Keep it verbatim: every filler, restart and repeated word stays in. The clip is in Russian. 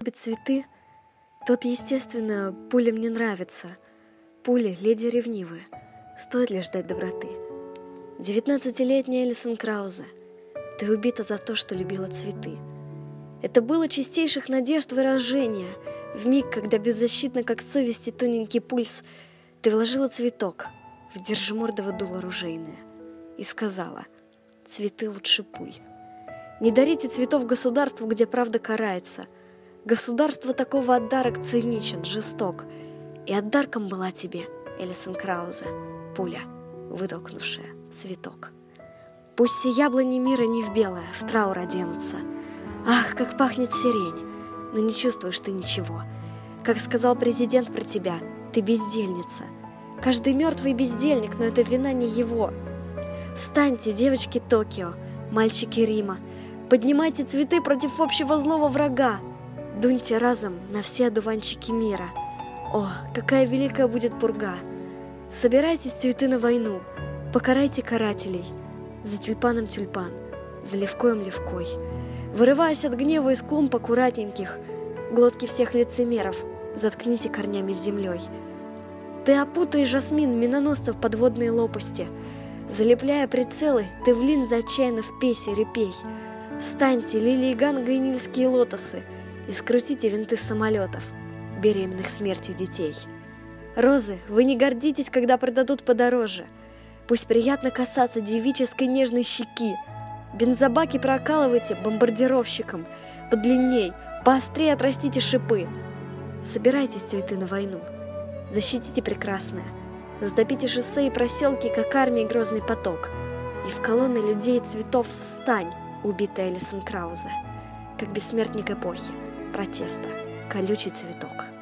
любит цветы, тот, естественно, пулям не нравится. Пули — леди ревнивые, стоит ли ждать доброты? Девятнадцатилетняя Элисон Краузе, ты убита за то, что любила цветы. Это было чистейших надежд выражение. В миг, когда беззащитно, как совести тоненький пульс, ты вложила цветок в держимордово дуло ружейное и сказала: цветы лучше пуль. Не дарите цветов государству, где правда карается. Государство такого отдарок циничен, жесток. И отдарком была тебе, Элисон Краузе, пуля, вытолкнувшая цветок. Пусть все яблони мира не в белое, в траур оденутся. Ах, как пахнет сирень, но не чувствуешь ты ничего. Как сказал президент про тебя, ты бездельница. Каждый мертвый бездельник, но это вина не его. Встаньте, девочки Токио, мальчики Рима, поднимайте цветы против общего злого врага. Дуньте разом на все одуванчики мира. О, какая великая будет пурга! Собирайтесь, цветы, на войну, покарайте карателей. За тюльпаном тюльпан, за левкоем левкой. Вырываясь от гнева из клумб аккуратненьких, глотки всех лицемеров заткните корнями с землей. Ты опутай, жасмин, миноносцев подводные лопасти. Залепляя прицелы, ты в линзы отчаянно впейся, репей. Встаньте, лилии ганга и нильские лотосы, и скрутите винты самолетов, беременных смертью детей. Розы, вы не гордитесь, когда продадут подороже. Пусть приятно касаться девической нежной щеки. Бензобаки прокалывайте бомбардировщиком, подлинней, поострее отрастите шипы. Собирайтесь, цветы, на войну. Защитите прекрасное. Затопите шоссе и проселки, как армии грозный поток. И в колонны людей и цветов встань, убитая Элисон Краузе, как бессмертник эпохи протеста, колючий цветок.